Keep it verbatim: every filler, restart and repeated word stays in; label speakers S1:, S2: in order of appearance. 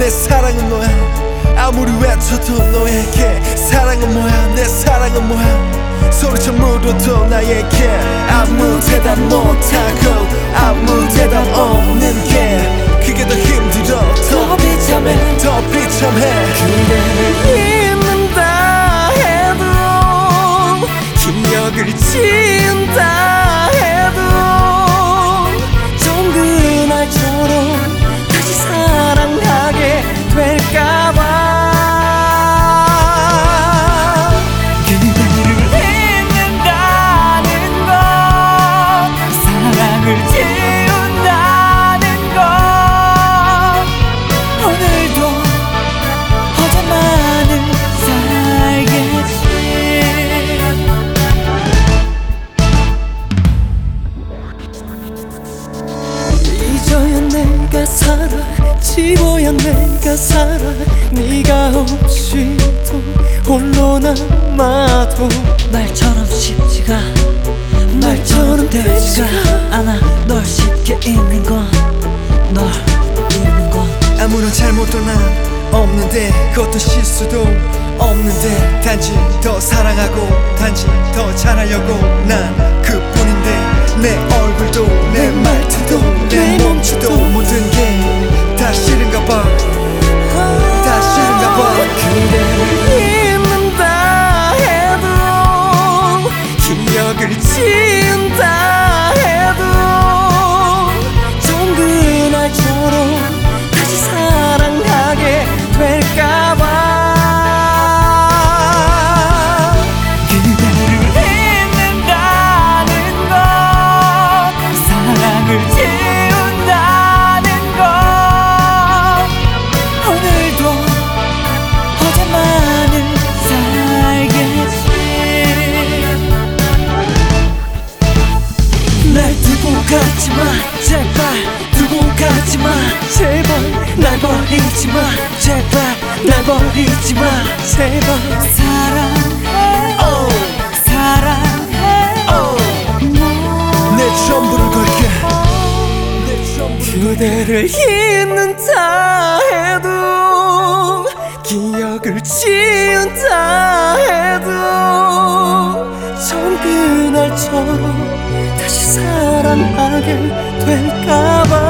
S1: 사랑은 뭐야 아무리 외쳐도 너에게 사랑은 뭐야 내 사랑은 뭐야 소리쳐 물어도 나에게 아무 대답 못하고 아무 대답 없는 게 그게 더 힘들어 더 비참해 더 비참해
S2: 그대를 잊는다 해도 기억을 지운다 해도 좀 그날처럼 다시 사랑하게 될까봐 내가 살아 지워야 내가 살아 네가 없이도 홀로 남아도
S3: 말처럼 쉽지가 말처럼 되지가 않아 널 쉽게 잊는 건 널 잊는 건
S1: 아무런 잘못도 난 없는데 그것도 실수도 없는데 단지 더 사랑하고 단지 더 잘하려고 난 그뿐인데 내 얼굴도 내 말투도 내 몸짓도 모든 게 다 싫은가 봐 다 싫은가 봐
S2: 그대를 잊는다 해도 기억을 지운다 해도 좀 그날처럼 다시 사랑하게 될까봐 가지마 제발 두고 가지마 제발 날 버리지마 제발 날 버리지마 제발
S3: 사랑해
S1: oh.
S3: 사랑해
S1: oh. 내 전부를 걸게 내 전부를
S2: 그대를 잊는다 해도 기억을 지운다 해도 전 그날처럼 다시 사랑하게 될까봐